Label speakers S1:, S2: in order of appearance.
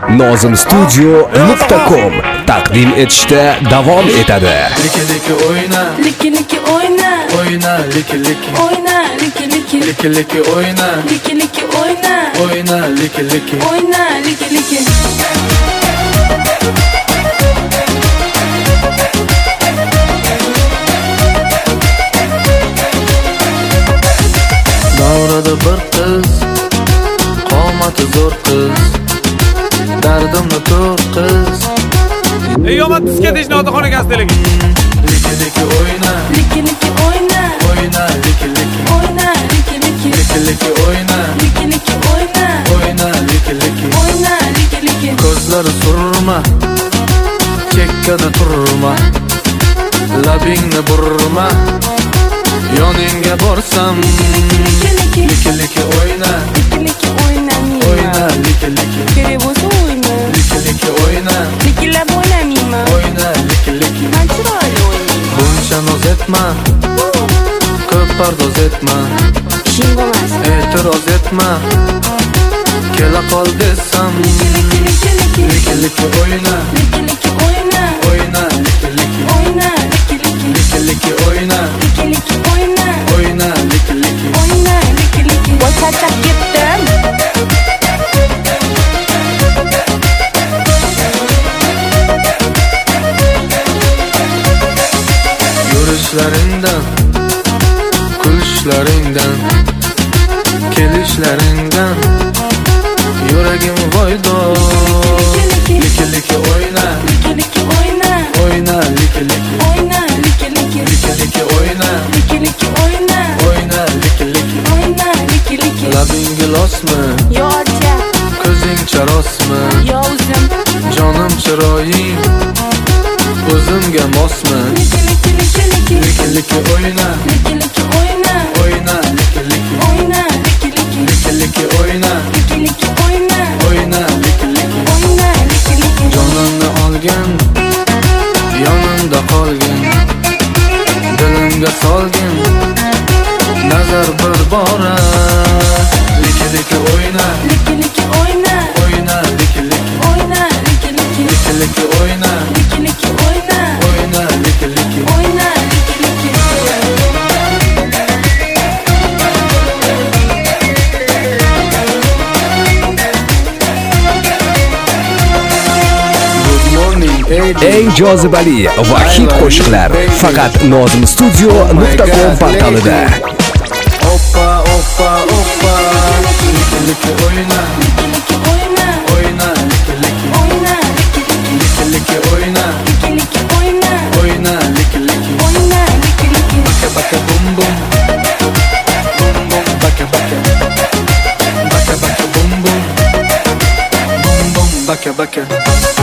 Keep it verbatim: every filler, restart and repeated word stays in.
S1: nozim studio nuqta com taqdim etishda davom etadi.
S2: Liki liki o'yna,
S3: Liki liki o'yna,
S2: o'yna liki liki,
S3: o'yna liki liki,
S2: liki liki o'yna,
S3: liki liki o'yna,
S2: o'yna liki liki.
S3: o'yna liki liki.
S2: Davrada bir qiz, qomati zo'r qiz, dardimni to'rt qiz.
S4: Ey yomon diska tejnodi xonakasidalig.
S2: Liki liki o'yna,
S3: Liki liki o'yna,
S2: o'yna liki liki,
S3: o'yna liki liki,
S2: liki liki o'yna,
S3: liki liki o'yna,
S2: o'yna liki liki.
S3: o'yna liki liki.
S2: Ko'zlari surma, chekkada turma, labingni burma, yoningga borsam.
S3: Liki liki,
S2: Liki liki o'yna,
S3: liki liki o'yna,
S2: o'yna liki liki,
S3: kerak bo'lsa o'yna,
S2: liki liki o'yna,
S3: likilab o'ynamayman,
S2: o'yna liki liki.
S3: man chiroyli o'ynayman.
S2: Buncha noz etma, ko'p pardoz etma,
S3: Ishing bo'lmas.
S2: e'tiroz etma, kela qol desam.
S3: Liki liki liki,
S2: Liki liki o'yna,
S3: liki liki o'yna,
S2: o'yna liki liki,
S3: o'yna liki liki,
S2: liki liki o'yna,
S3: liki liki o'yna,
S2: o'yna liki liki.
S3: o'yna liki liki. Voy charchab ketdim.
S2: Yurishlaringdan, kulishlaringdan, kelishlaringdan yuragim voydor. Liki liki o'yna,
S3: Liki liki o'yna,
S2: o'yna liki liki,
S3: o'yna liki liki,
S2: liki liki o'yna,
S3: liki liki o'yna,
S2: o'yna liki liki.
S3: o'yna liki liki.
S2: Labing gilosmi,
S3: Yo ocha,
S2: ko'zing charosmi,
S3: yo o'zim.
S2: jonim chiroying o'zimga mosmi.
S3: Liki liki liki liki,
S2: Liki liki o'yna,
S3: liki liki o'yna,
S2: o'yna liki liki,
S3: o'yna liki liki,
S2: liki liki o'yna,
S3: liki liki o'yna,
S2: o'yna liki liki.
S3: o'yna liki liki.
S2: Jonimni olgin, yonimda qolgin, dilimga solgin, nazar bir bora. Liki liki o'yna,
S3: Liki liki o'yna,
S2: o'yna liki liki,
S3: o'yna liki liki,
S2: liki liki o'yna,
S3: liki liki o'yna,
S2: o'yna liki liki.
S3: o'yna liki liki.
S2: Good morning,
S1: Eng jozibali va hit qo'shiqlar faqat nozim studio nuqta com portalida.
S2: Oppa, oppa, oppa. Liki liki o'yna,
S3: Liki liki o'yna,
S2: o'yna liki liki,
S3: o'yna liki liki,
S2: liki liki o'yna,
S3: liki liki o'yna,
S2: o'yna liki liki.
S3: o'yna liki liki.
S2: Baka baka bum bum, bum bum baka baka, baka baka bum bum, bum bum baka baka.